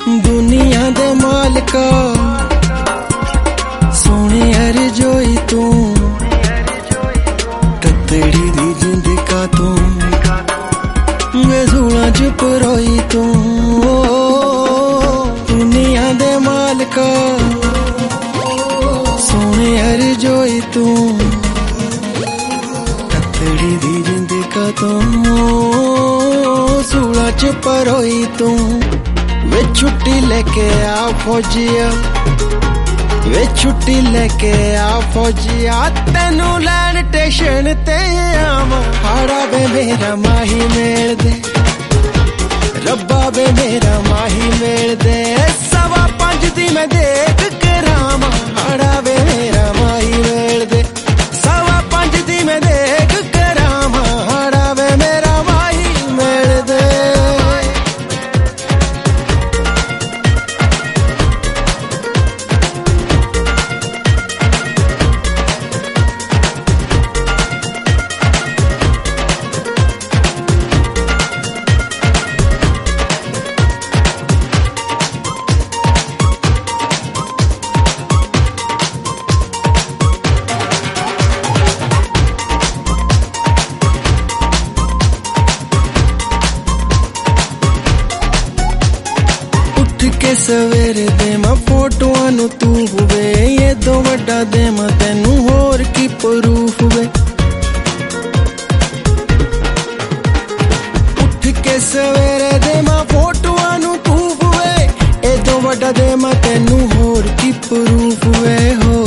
दुनिया दे मालका सोने हर जोई तू ततड़ी दी जिंद का तू सूला चुप रोई तू दुनिया दे मालका सोने हर जोई तू ततड़ी दी जिंद का तू सूला चुप रोई तू वे छुट्टी लेके आ फौजिया वे छुट्टी लेके आ फौजिया तेनू लैन स्टेशन ते आवा हाड़ा वे मेरा माही मेल दे रब्बा वे मेरा माही मेल दे 5:15 दी मैं देख करामा हाड़ा वे मेरा माही मेल दे 5:15 दी मैं देख करामा हाड़ा वे मेरा माही मेल दे के सवेरे दे मैं फोटोआं नु तू हुए ये दो वड्डा दे मैं तेनू होर की प्रूफ वे उठ के सवेरे दे मैं फोटोआं नु तू हुए ये दो वड्डा दे मैं तेनू होर की प्रूफ वे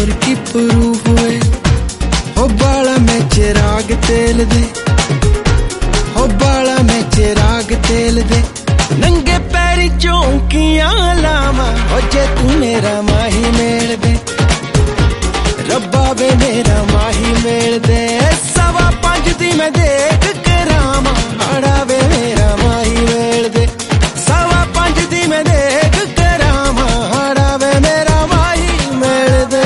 हो बाला में चिराग तेल दे हो बाला में चिराग तेल दे नंगे पैरी चौंकियां लावा ओ जे तू मेरा माही मेल दे रब्बा वे मेरा माही मेल दे 5:15 दी मैं देख करामा हाड़ा वे मेरा माही मेल दे 5:15 दी मैं देख करामा हाड़ा वे मेरा माही मेल दे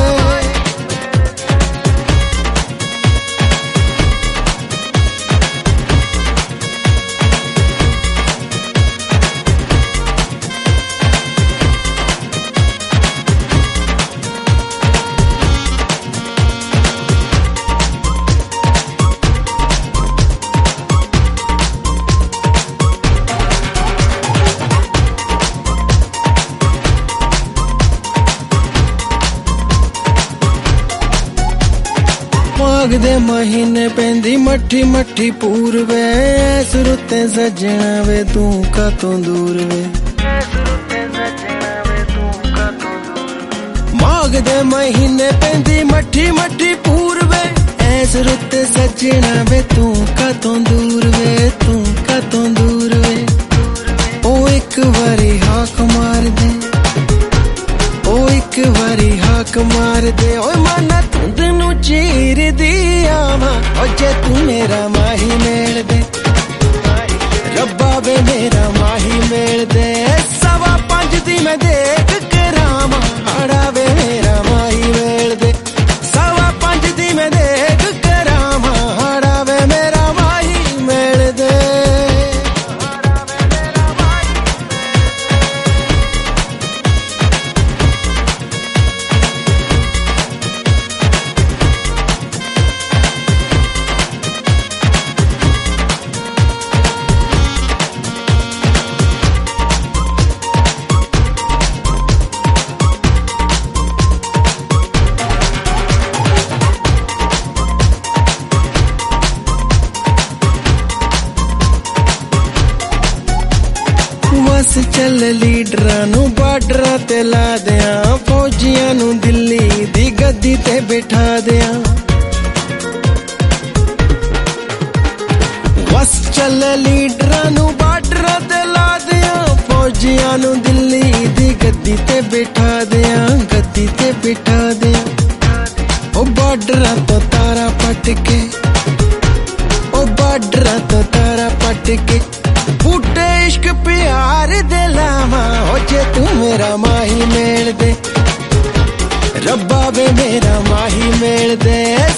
माघ दे महीने पेंदी मठी मठी पूरवे सुरते सजना वे तू का तो दूर वे माघ दे महीने पेंदी मठी मठी पूरवे सुरते सजना वे तू का तो दूर वे ओ एक बारी हाक मार दे ओ एक बारी हाक मार दे ओए माना तुंद नू चीर दी आवा ओ जे तू मेरा माही मेल दे रब्बा वे मेरा माही मेल दे 5:15 दी मैं देख करामा हाड़ा वे मेरा माही मेल दे 5:15 दी मैं देख करामा हाड़ा वे मेरा माही मेल दे बस चल लीडरां नू बार्डरां ते ला दियां फौजियां नू दिल्ली दी गद्दी ते बिठा दियां बस चल लीडरां नू बार्डरां ते ला दियां फौजियां नू दिल्ली दी गद्दी ते बिठा दियां ओ बार्डरां तो तारा पट के ओ बार्डरां तो तारा पट के बूटे इश्क प्यार दे लावा ओ जे तू मेरा माही मेल दे रब्बा वे मेरा माही मेल दे